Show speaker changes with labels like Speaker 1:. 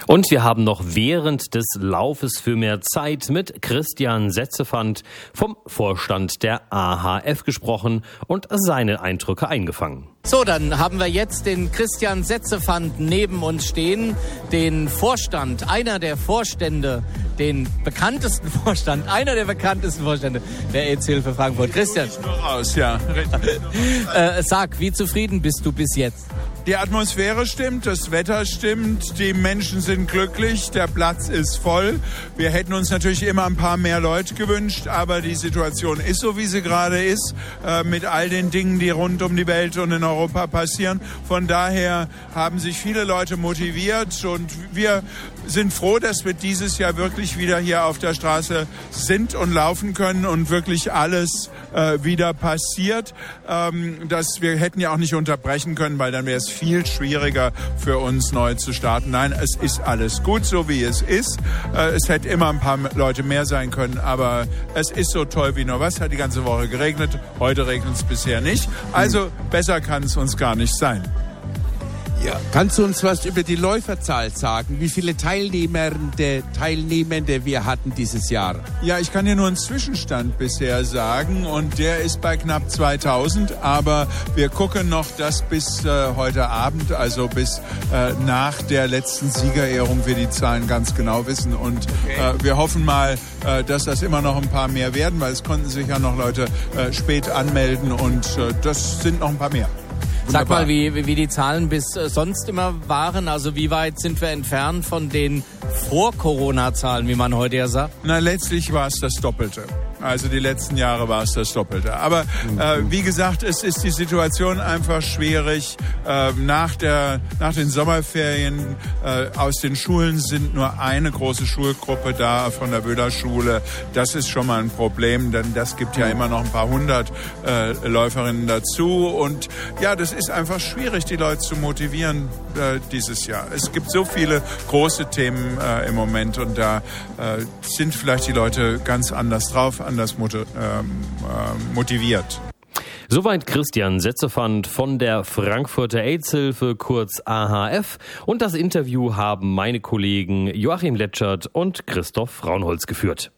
Speaker 1: Und wir haben noch während des Laufes für mehr Zeit mit Christian Setzefand vom Vorstand der AHF gesprochen und seine Eindrücke eingefangen.
Speaker 2: So, dann haben wir jetzt den Christian Setzefand neben uns stehen, den Vorstand, einer der bekanntesten Vorstände der AIDS-Hilfe Frankfurt. Christian. Sag, wie zufrieden bist du bis jetzt?
Speaker 3: Die Atmosphäre stimmt, das Wetter stimmt, die Menschen sind glücklich, der Platz ist voll. Wir hätten uns natürlich immer ein paar mehr Leute gewünscht, aber die Situation ist so, wie sie gerade ist, mit all den Dingen, die rund um die Welt und in Europa passieren. Von daher haben sich viele Leute motiviert und wir sind froh, dass wir dieses Jahr wirklich wieder hier auf der Straße sind und laufen können und wirklich alles wieder passiert. Wir hätten ja auch nicht unterbrechen können, weil dann wäre es viel schwieriger für uns neu zu starten. Nein, es ist alles gut, so wie es ist. Es hätte immer ein paar Leute mehr sein können, aber es ist so toll wie nur was. Hat die ganze Woche geregnet, heute regnet es bisher nicht. Also besser kann es uns gar nicht sein.
Speaker 4: Ja. Kannst du uns was über die Läuferzahl sagen? Wie viele Teilnehmende wir hatten dieses Jahr?
Speaker 3: Ja, ich kann dir nur einen Zwischenstand bisher sagen und der ist bei knapp 2000, aber wir gucken noch, dass bis heute Abend, also bis nach der letzten Siegerehrung wir die Zahlen ganz genau wissen und wir hoffen mal, dass das immer noch ein paar mehr werden, weil es konnten sich ja noch Leute spät anmelden und das sind noch ein paar mehr.
Speaker 2: Wunderbar. Sag mal, wie die Zahlen bis sonst immer waren. Also wie weit sind wir entfernt von den Vor-Corona-Zahlen, wie man heute ja sagt?
Speaker 3: Na, letztlich war es das Doppelte. Also die letzten Jahre war es das Doppelte. Aber wie gesagt, es ist die Situation einfach schwierig. Nach den Sommerferien aus den Schulen sind nur eine große Schulgruppe da von der Böhler-Schule. Das ist schon mal ein Problem, denn das gibt ja immer noch ein paar hundert Läuferinnen dazu. Und ja, das ist einfach schwierig, die Leute zu motivieren dieses Jahr. Es gibt so viele große Themen im Moment und da sind vielleicht die Leute ganz anders drauf, anders motiviert.
Speaker 1: Soweit Christian Setzefand von der Frankfurter AIDS-Hilfe, kurz AHF. Und das Interview haben meine Kollegen Joachim Letschert und Christoph Raunholz geführt.